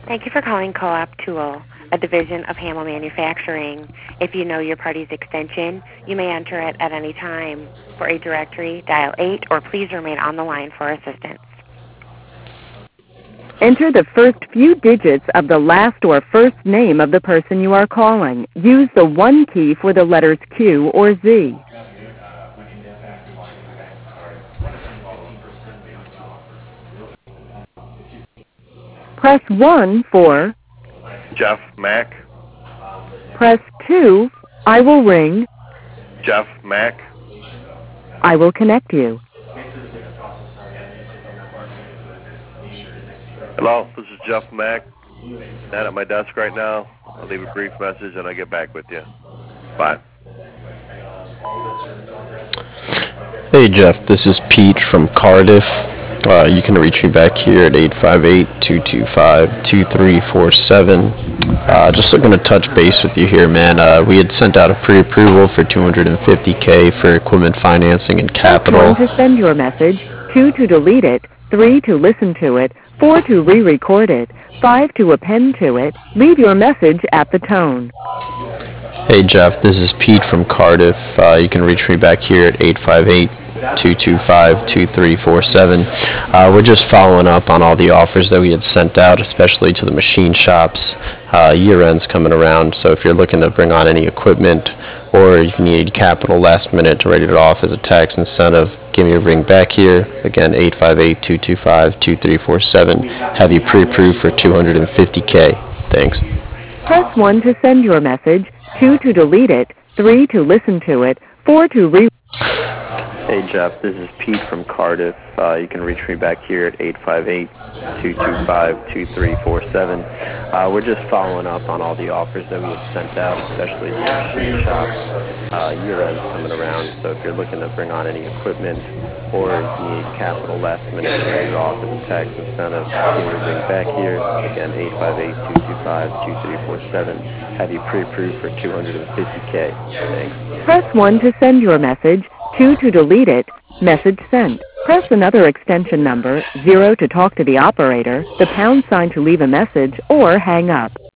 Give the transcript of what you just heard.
Thank you for calling Co-op Tool, a division of Hamel Manufacturing. If you know your party's extension, you may enter it at any time. For a directory, dial 8 or please remain on the line for assistance. Enter the first few digits of the last or first name of the person you are calling. Use the 1 key for the letters Q or Z. Press 1 for Jeff Mack. Press 2, I will ring. Jeff Mack. I will connect you. Hello, this is Jeff Mack. Not at my desk right now. I'll leave a brief message and I'll get back with you. Bye. Hey Jeff, this is Pete from Cardiff. You can reach me back here at 858-225-2347. Just looking to touch base with you here, man. We had sent out a pre-approval for $250K for equipment financing and capital. Press 1 to send your message, 2 to delete it, 3 to listen to it, 4 to re-record it, 5 to append to it. Leave your message at the tone. Hey Jeff, this is Pete from Cardiff. You can reach me back here at 858-225-2347. We're just following up on all the offers that we had sent out, especially to the machine shops. Year-end's coming around, so if you're looking to bring on any equipment or if you need capital last minute to write it off as a tax incentive, give me a ring back here. Again, 858-225-2347. Have you pre-approved for $250K. Thanks. Press 1 to send your message, 2 to delete it, 3 to listen to it, 4 to re... Hey Jeff, this is Pete from Cardiff. You can reach me back here at 858-225-2347. We're just following up on all the offers that we had sent out, especially the machine shops. Year-end's coming around, so if you're looking to bring on any equipment or if you need capital last minute to write it off as a tax incentive, give me a ring back here. Again, 858-225-2347. Have you pre-approved for $250K. Thanks. Press 1 to send your message, 2 to delete it, message sent. Press another extension number, 0 to talk to the operator, the pound sign to leave a message, or hang up.